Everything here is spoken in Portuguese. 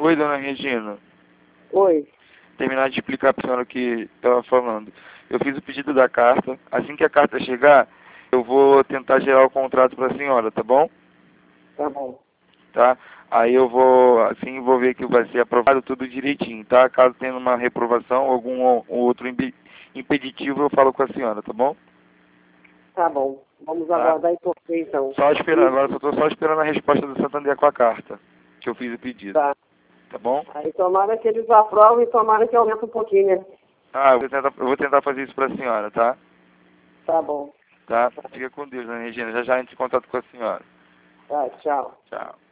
Oi, dona Regina. Oi. Terminar de explicar para a senhora o que estava falando. Eu fiz o pedido da carta. Assim que a carta chegar, eu vou tentar gerar o contrato para a senhora, tá bom? Tá bom. Tá? Aí eu vou, assim, vou ver que vai ser aprovado tudo direitinho, tá? Caso tenha uma reprovação ou algum outro impeditivo, eu falo com a senhora, tá bom? Tá bom. Vamos Tá? aguardar e torcer, então. Só esperando, agora só estou só esperando a resposta do Santander com a carta que eu fiz o pedido. Tá. Tá bom? Aí tomara que eles aprovem e tomara que aumente um pouquinho, né? Ah, eu vou tentar fazer isso para a senhora, tá? Tá bom. Tá? Fica com Deus, dona Regina. Já já a gente entra em contato com a senhora. Tá, tchau. Tchau.